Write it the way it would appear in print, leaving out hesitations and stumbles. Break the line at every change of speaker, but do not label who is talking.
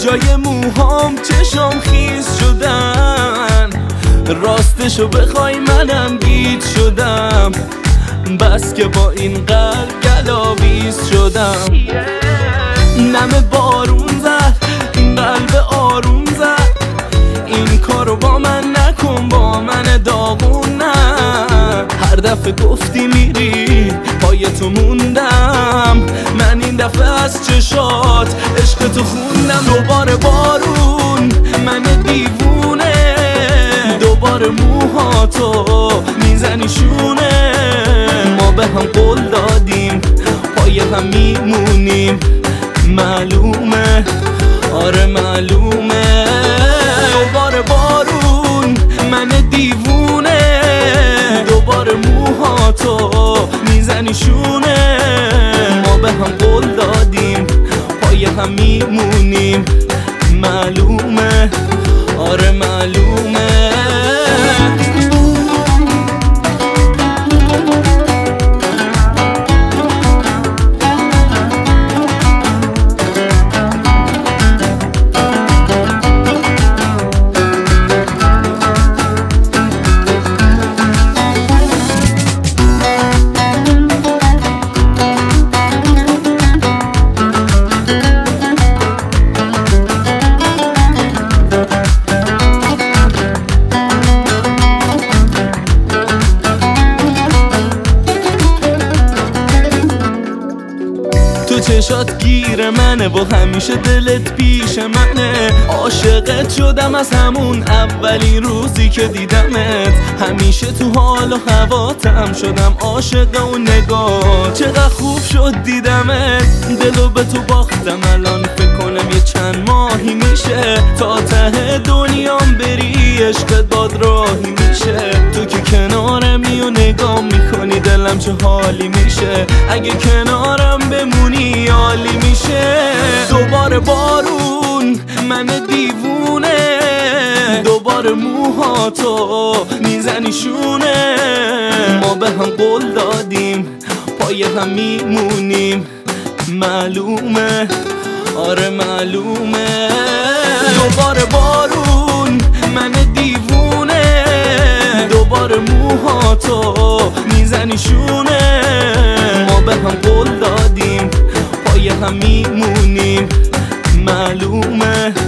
جای موهام چشام خیز شدن، راستشو بخوای منم گیج شدم، بس که با این قلب گلاویز شدم. نم بارون زد این قلب آروم زد، این کارو با من نکن با من داغون نه. هر دفعه گفتی میری پای تو موندم، من این دفعه از چشات عشق تو خوندم. دوباره بارون من دیوونه، دوباره موهاتو میزنی شونه. ما به هم قول دادیم پای هم میمونیم، معلومه آره معلومه. دوباره بارون من دیوونه، دوباره موهاتو میزنی شونه. ما به هم قول دادیم پای هم میمونیم، معلومه آره معلومه. تو چشات گیر منه و همیشه دلت پیش منه. عاشقت شدم از همون اولین روزی که دیدمت، همیشه تو حال و هواتم شدم عاشق اون نگاه. چقدر خوب شد دیدمت، دلو به تو باختم. الان فکر کنم یه چند ماهی میشه تا ته دنیام بری، عشقت باد راهی میشه. تو که کنارمی و نگاه میکنی دلم چه حالی میشه، اگه کنارم بمونی عالی میشه. دوباره بارون من دیوونه، دوباره موهاتو میزنی شونه. ما به هم قول دادیم پای هم میمونیم، معلومه آره معلومه. دوباره بارون من دیوونه، دوباره موهاتو میزنی شونه. ما به هم قول دادیم پای هم میمونیم، معلومه